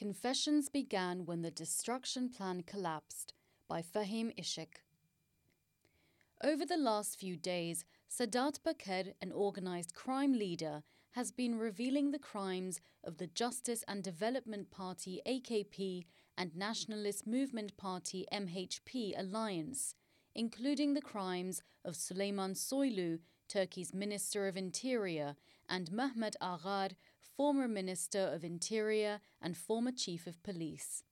Confessions began when the destruction plan collapsed, by Fahim Ishak. Over the last few days, Sadat Peker, an organised crime leader, has been revealing the crimes of the Justice and Development Party AKP and Nationalist Movement Party MHP alliance, including the crimes of Süleyman Soylu, Turkey's Minister of Interior, and Mehmet Agar, former Minister of Interior and former Chief of Police.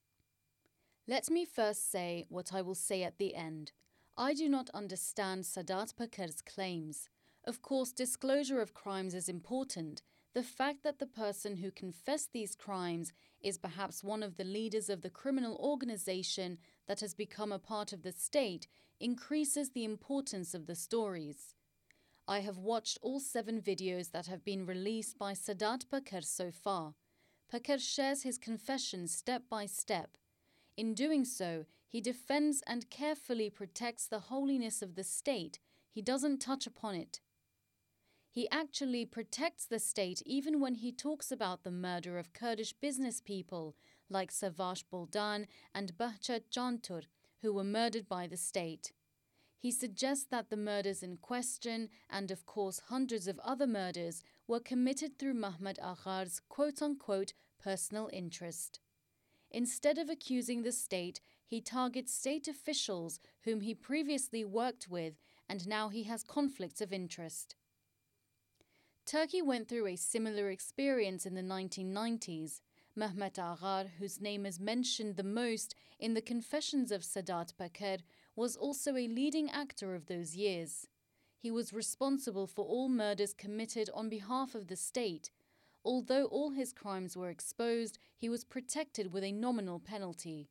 Let me first say what I will say at the end. I do not understand Sadat Peker's claims. Of course, disclosure of crimes is important. The fact that the person who confessed these crimes is perhaps one of the leaders of the criminal organization that has become a part of the state increases the importance of the stories. I have watched all 7 videos that have been released by Sadat Peker so far. Peker shares his confession step by step. In doing so, he defends and carefully protects the holiness of the state. He doesn't touch upon it. He actually protects the state even when he talks about the murder of Kurdish business people like Savaş Buldan and Behçet Cantur, who were murdered by the state. He suggests that the murders in question, and of course hundreds of other murders, were committed through Mehmet Agar's quote-unquote personal interest. Instead of accusing the state, he targets state officials whom he previously worked with, and now he has conflicts of interest. Turkey went through a similar experience in the 1990s. Mehmet Agar, whose name is mentioned the most in the confessions of Sadat Peker, was also a leading actor of those years. He was responsible for all murders committed on behalf of the state. Although all his crimes were exposed, he was protected with a nominal penalty.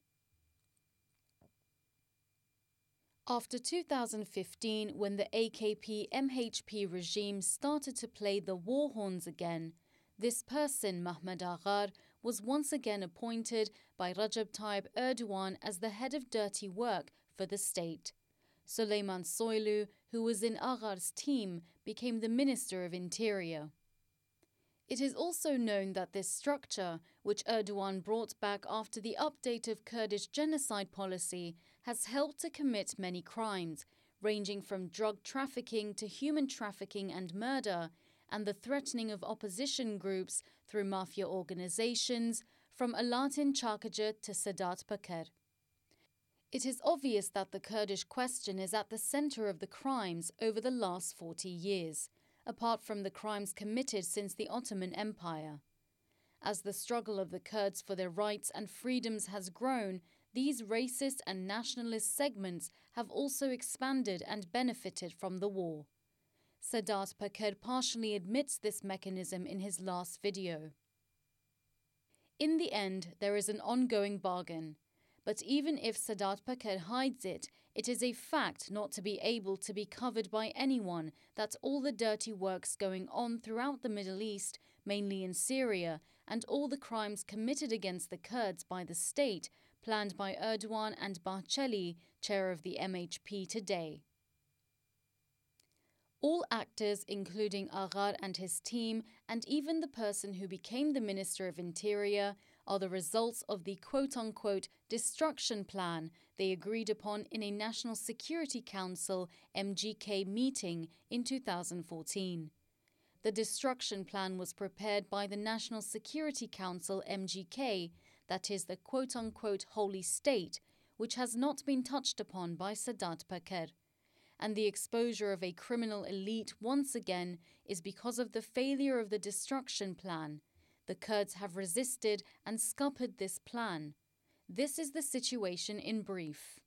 After 2015, when the AKP-MHP regime started to play the war horns again, this person, Mehmet Agar, was once again appointed by Recep Tayyip Erdogan as the head of dirty work for the state. Süleyman Soylu, who was in Agar's team, became the Minister of Interior. It is also known that this structure, which Erdogan brought back after the update of Kurdish genocide policy, has helped to commit many crimes, ranging from drug trafficking to human trafficking and murder, and the threatening of opposition groups through mafia organizations, from Alaaddin Çakıcı to Sadat Peker. It is obvious that the Kurdish question is at the center of the crimes over the last 40 years. Apart from the crimes committed since the Ottoman Empire. As the struggle of the Kurds for their rights and freedoms has grown, these racist and nationalist segments have also expanded and benefited from the war. Sadat Peker partially admits this mechanism in his last video. In the end, there is an ongoing bargain. But even if Sadat Peker hides it, it is a fact not to be able to be covered by anyone that all the dirty works going on throughout the Middle East, mainly in Syria, and all the crimes committed against the Kurds by the state, planned by Erdogan and Bahçeli, chair of the MHP today. All actors, including Agar and his team, and even the person who became the Minister of Interior, are the results of the quote-unquote destruction plan they agreed upon in a National Security Council MGK meeting in 2014. The destruction plan was prepared by the National Security Council MGK, that is the quote-unquote holy state, which has not been touched upon by Sadat Peker. And the exposure of a criminal elite once again is because of the failure of the destruction plan. The Kurds have resisted and scuppered this plan. This is the situation in brief.